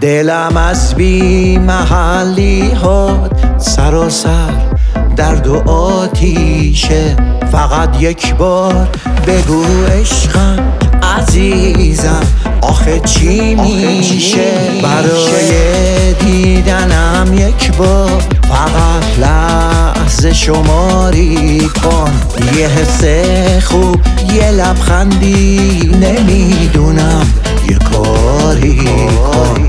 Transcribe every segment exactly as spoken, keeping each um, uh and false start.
دلم از بی محلی هات سراسر درد و آتیشه. فقط یک بار بگو عشقم عزیزم آخه چی میشه؟ برای دیدنم یک بار فقط لحظه شماری کن. یه حس خوب یه لبخندی نمیدونم یه کاری کن.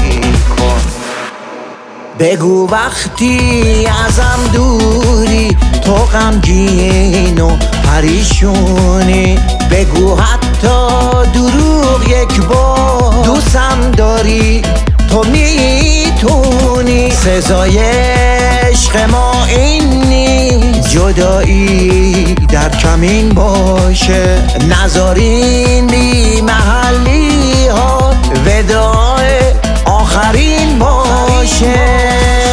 بگو وقتی ازم دوری تو غمگین و پریشونی. بگو حتی دروغ یک بار دوستم داری تو میتونی. سزای عشق ما این نیست جدایی در کمین باشه. نذارین بی محلی ها وداع آخرین باشه.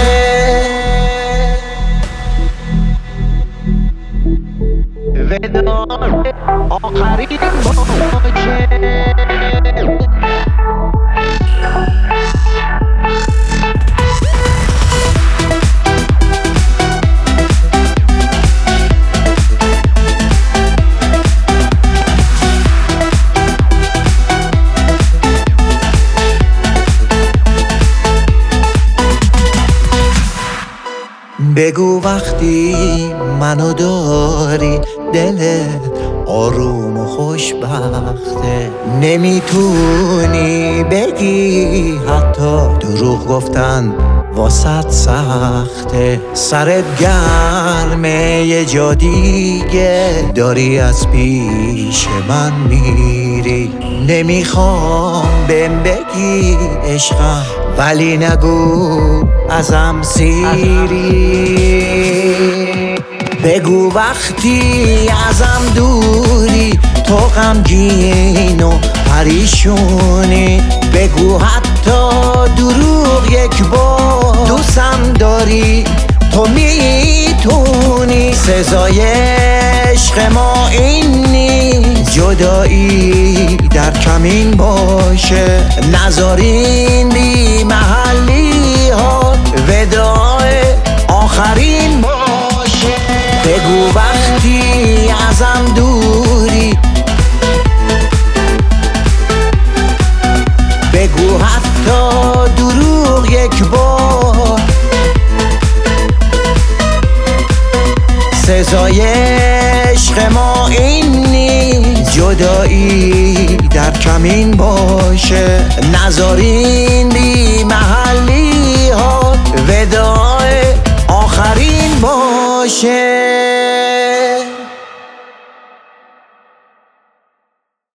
وداع آخرین باشه. بگو وقتی منو داری دلت آروم و خوشبخته. نمیتونی بگی حتی دروغ گفتن واسط سخته. سرت گرمه یه جا دیگه داری از پیش من میری. نمیخوام بهم بگی عشقم ولی نگو ازم سیری. بگو وقتی ازم دوری تو غمگین و پریشونی. بگو حتی دروغ یک بار دوستم داری تو میتونی. سزای عشق ما این نیست جدایی در کمین باشه. نذارین بی محلی ها وداع آخرین باشه. بگو وقتی ازم دوری بگو حتی دروغ یک بار. سزای عشق ما این نیست جدایی در کمین باشه. نذارین بی محلی ها وداع آخرین باشه.